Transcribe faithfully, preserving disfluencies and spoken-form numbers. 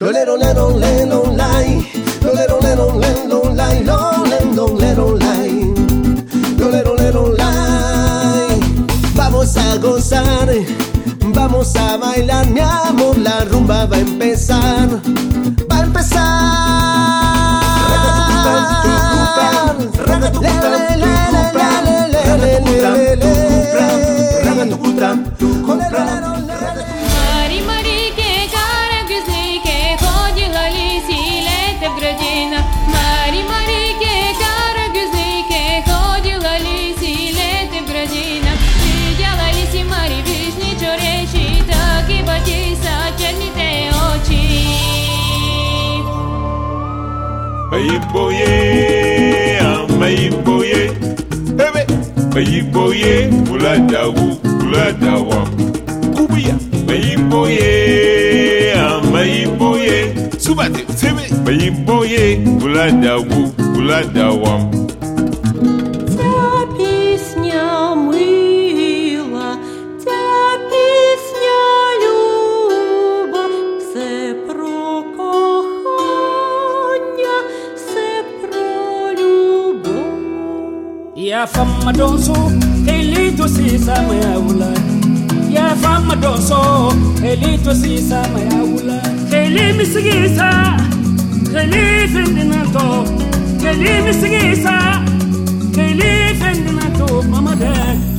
Lolero lero lero lai, lolero lero lero lai, lolero lero lai, lolero lero lai. Vamos a gozar, vamos a bailar, mi amor, la rumba va a empezar, va a empezar. Мари, Марике, кара гюзлике, ходила лиси лето в градина. Мари, Марике, кара гюзлике, ходила лиси лето в градина. Видела лиси Мари вишни чоречи, так и батиса черните очи. Bayiboye, amayiboye, ebe. Bayiboye, uladawu, uladawa. Kubiya. Bayiboye, amayiboye, subate, sebe. Bayiboye, uladawu, uladawa. Ця пісня мила, ця пісня люба, все про кохання, все про любов. Ya fama donso, elito si sama ya wula. Ya fama donso, elito si sama ya wula. Eli misigisa, eli fendinato, eli misigisa, eli fendinato, mama de.